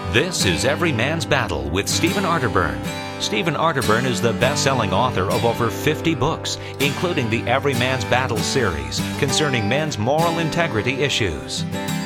This is Every Man's Battle with Stephen Arterburn. Stephen Arterburn is the best-selling author of over 50 books, including the Every Man's Battle series concerning men's moral integrity issues.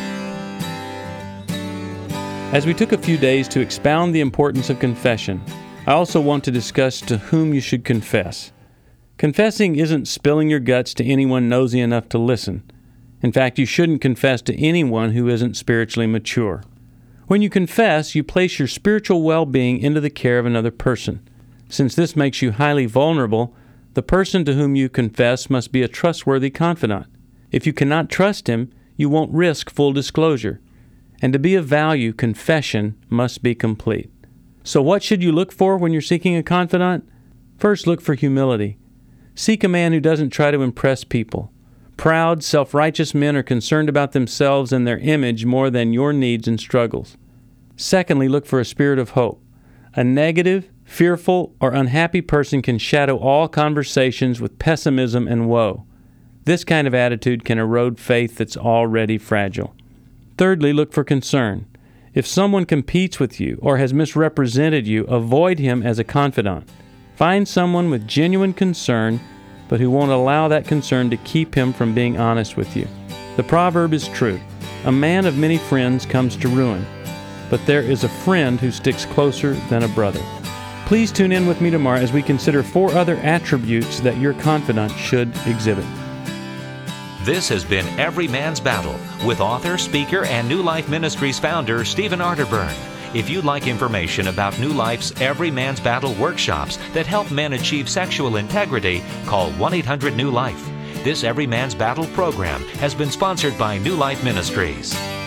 As we took a few days to expound the importance of confession, I also want to discuss to whom you should confess. Confessing isn't spilling your guts to anyone nosy enough to listen. In fact, you shouldn't confess to anyone who isn't spiritually mature. When you confess, you place your spiritual well-being into the care of another person. Since this makes you highly vulnerable, the person to whom you confess must be a trustworthy confidant. If you cannot trust him, you won't risk full disclosure. And to be of value, confession must be complete. So what should you look for when you're seeking a confidant? First, look for humility. Seek a man who doesn't try to impress people. Proud, self-righteous men are concerned about themselves and their image more than your needs and struggles. Secondly, look for a spirit of hope. A negative, fearful, or unhappy person can shadow all conversations with pessimism and woe. This kind of attitude can erode faith that's already fragile. Thirdly, look for concern. If someone competes with you or has misrepresented you, avoid him as a confidant. Find someone with genuine concern, but who won't allow that concern to keep him from being honest with you. The proverb is true. A man of many friends comes to ruin, but there is a friend who sticks closer than a brother. Please tune in with me tomorrow as we consider 4 other attributes that your confidant should exhibit. This has been Every Man's Battle with author, speaker, and New Life Ministries founder Stephen Arterburn. If you'd like information about New Life's Every Man's Battle workshops that help men achieve sexual integrity, call 1-800-NEW-LIFE. This Every Man's Battle program has been sponsored by New Life Ministries.